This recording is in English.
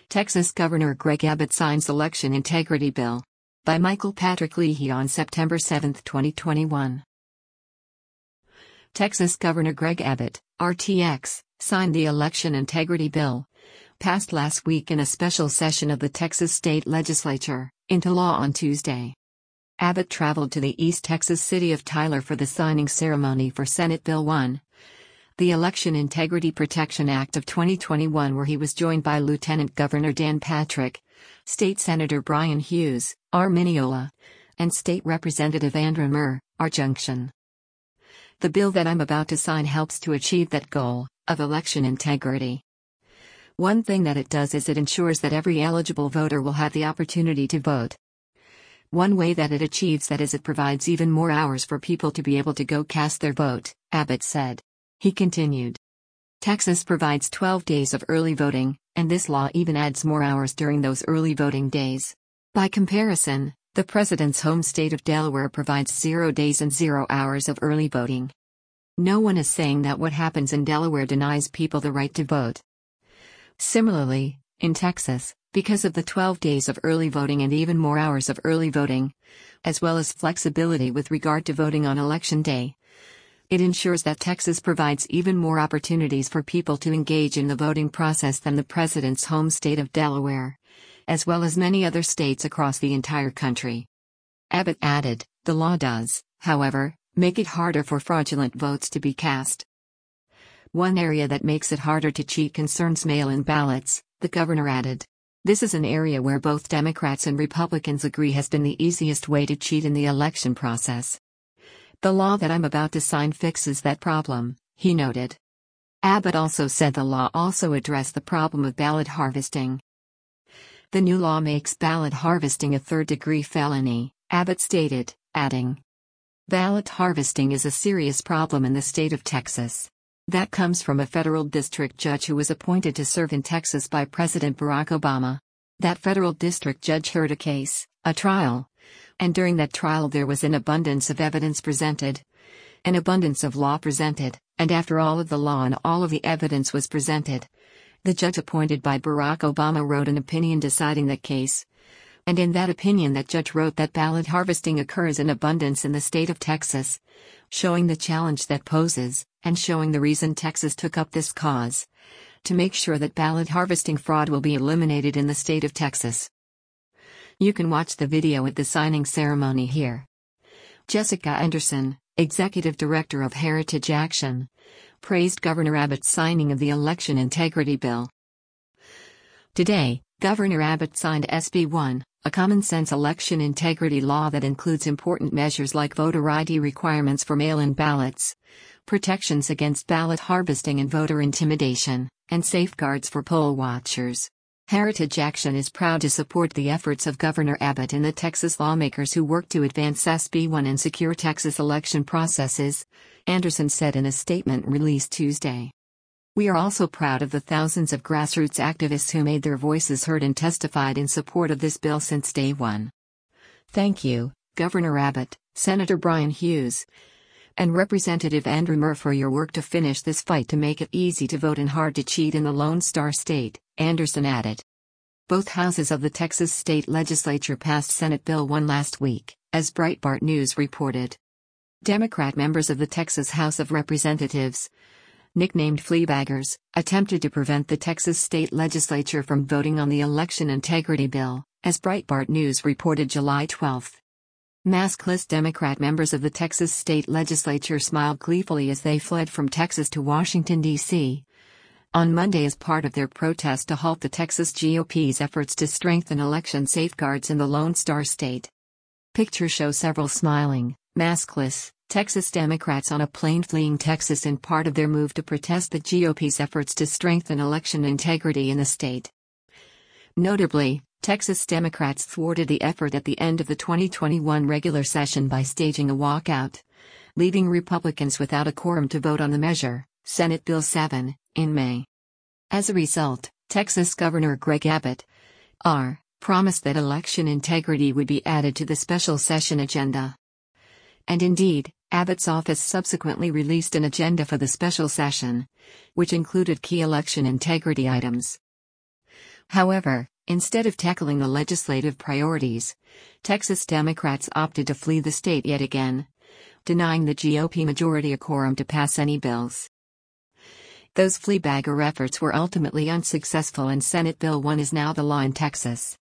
Texas Governor Greg Abbott signs election integrity bill. By Michael Patrick Leahy on September 7, 2021. Texas Governor Greg Abbott, RTX, signed the election integrity bill, passed last week in a special session of the Texas State Legislature, into law on Tuesday. Abbott traveled to the East Texas city of Tyler for the signing ceremony for Senate Bill 1, the Election Integrity Protection Act of 2021, where he was joined by Lieutenant Governor Dan Patrick, State Senator Bryan Hughes, R. Mineola, and State Representative Andrew Murr, R. Junction. The bill that I'm about to sign helps to achieve that goal of election integrity. One thing that it does is it ensures that every eligible voter will have the opportunity to vote. One way that it achieves that is it provides even more hours for people to be able to go cast their vote, Abbott said. He continued. Texas provides 12 days of early voting, and this law even adds more hours during those early voting days. By comparison, the president's home state of Delaware provides 0 days and 0 hours of early voting. No one is saying that what happens in Delaware denies people the right to vote. Similarly, in Texas, because of the 12 days of early voting and even more hours of early voting, as well as flexibility with regard to voting on Election Day, it ensures that Texas provides even more opportunities for people to engage in the voting process than the president's home state of Delaware, as well as many other states across the entire country. Abbott added, the law does, however, make it harder for fraudulent votes to be cast. One area that makes it harder to cheat concerns mail-in ballots, the governor added. This is an area where both Democrats and Republicans agree has been the easiest way to cheat in the election process. The law that I'm about to sign fixes that problem, he noted. Abbott also said the law also addressed the problem of ballot harvesting. The new law makes ballot harvesting a third-degree felony, Abbott stated, adding. Ballot harvesting is a serious problem in the state of Texas. That comes from a federal district judge who was appointed to serve in Texas by President Barack Obama. That federal district judge heard a case, a trial. And during that trial there was an abundance of evidence presented. An abundance of law presented, and after all of the law and all of the evidence was presented, the judge appointed by Barack Obama wrote an opinion deciding that case. And in that opinion that judge wrote that ballot harvesting occurs in abundance in the state of Texas, showing the challenge that poses, and showing the reason Texas took up this cause, to make sure that ballot harvesting fraud will be eliminated in the state of Texas. You can watch the video at the signing ceremony here. Jessica Anderson, Executive Director of Heritage Action, praised Governor Abbott's signing of the election integrity bill. Today, Governor Abbott signed SB 1, a common-sense election integrity law that includes important measures like voter ID requirements for mail-in ballots, protections against ballot harvesting and voter intimidation, and safeguards for poll watchers. Heritage Action is proud to support the efforts of Governor Abbott and the Texas lawmakers who work to advance SB 1 and secure Texas election processes, Anderson said in a statement released Tuesday. We are also proud of the thousands of grassroots activists who made their voices heard and testified in support of this bill since day one. Thank you, Governor Abbott, Senator Bryan Hughes, and Representative Andrew Murr for your work to finish this fight to make it easy to vote and hard to cheat in the Lone Star State, Anderson added. Both houses of the Texas State Legislature passed Senate Bill 1 last week, as Breitbart News reported. Democrat members of the Texas House of Representatives, nicknamed fleabaggers, attempted to prevent the Texas State Legislature from voting on the election integrity bill, as Breitbart News reported July 12. Maskless Democrat members of the Texas State Legislature smiled gleefully as they fled from Texas to Washington, D.C. on Monday as part of their protest to halt the Texas GOP's efforts to strengthen election safeguards in the Lone Star State. Pictures show several smiling, maskless, Texas Democrats on a plane fleeing Texas in part of their move to protest the GOP's efforts to strengthen election integrity in the state. Notably, Texas Democrats thwarted the effort at the end of the 2021 regular session by staging a walkout, leaving Republicans without a quorum to vote on the measure, Senate Bill 7, in May. As a result, Texas Governor Greg Abbott, R., promised that election integrity would be added to the special session agenda. And indeed, Abbott's office subsequently released an agenda for the special session, which included key election integrity items. However, instead of tackling the legislative priorities, Texas Democrats opted to flee the state yet again, denying the GOP majority a quorum to pass any bills. Those fleabagger efforts were ultimately unsuccessful and Senate Bill 1 is now the law in Texas.